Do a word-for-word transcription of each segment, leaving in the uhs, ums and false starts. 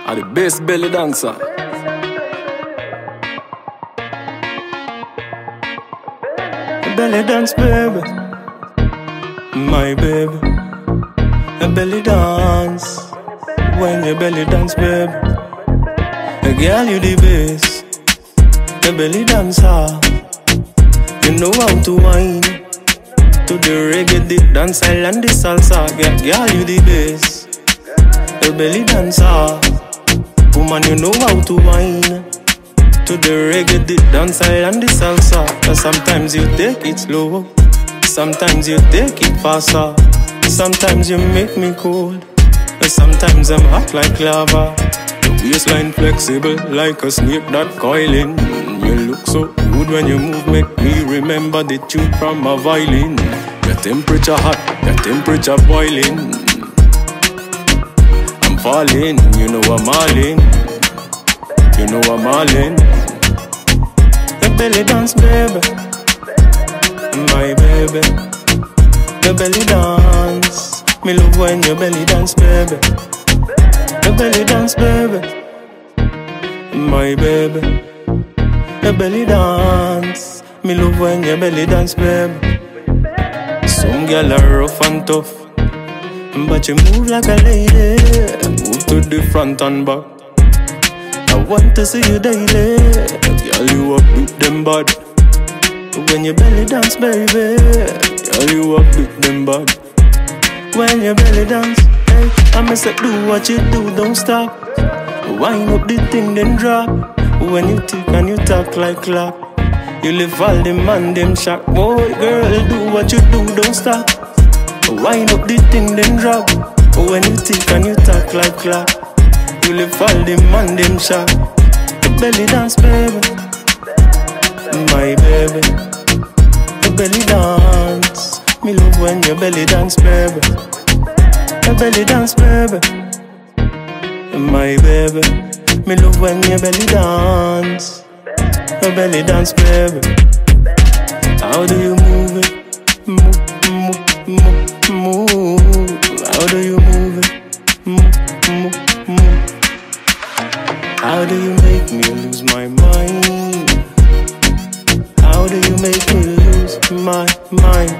are the best belly dancer. Belly dance, baby, my baby. A belly dance, when you belly dance, baby. A girl, you the best. A belly dancer, you know how to whine to the reggae, the dancehall and the salsa. Girl, girl, you the best. A belly dancer, woman, you know how to whine to the reggae, the dancehall and the salsa. Cause sometimes you take it slow, sometimes you take it faster. Sometimes you make me cold, and sometimes I'm hot like lava. Your waistline flexible like a snake that coiling. You look so good when you move, make me remember the tune from a violin. Your temperature hot, your temperature boiling. I'm falling, you know I'm all in. You know I'm all in. The belly dance, baby, my baby. The belly dance, me love when your belly dance, baby. The belly dance, baby, my baby. The belly dance, me love when your belly dance, baby. Some girl are rough and tough, but you move like a lady. Move to the front and back. I want to see you daily. Girl, you up with them bad. When you belly dance, baby, girl, you up with them bad. When you belly dance, hey, I must say do what you do, don't stop. Wind up the thing, then drop. When you tick and you talk like clock, you live all them man, them shock. Boy, girl, do what you do, don't stop. Wind up the thing, then drop. When you tick and you talk like clock, you live all them man, them shock. Belly dance, baby, my baby. The belly dance, me love when your belly dance, baby. The belly dance, baby, my baby. Me love when your belly dance. The belly dance, baby. How do you move it? Move, move, move, move. How do you move it? Move, move, move. How do you make me lose my mind? How do you make me lose my mind?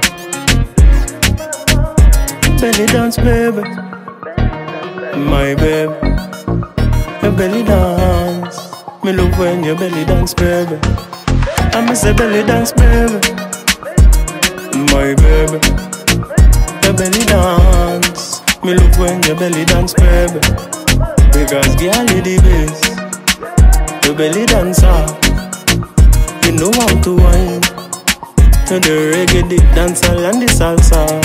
Belly dance, baby, my baby. Your belly dance, me love when your belly dance, baby. I miss a belly dance, baby, my baby. Your belly dance, me love when your belly dance, baby. Because girl, you the best. Your belly dancer, you know how to whine to the reggae, the dancehall and the salsa.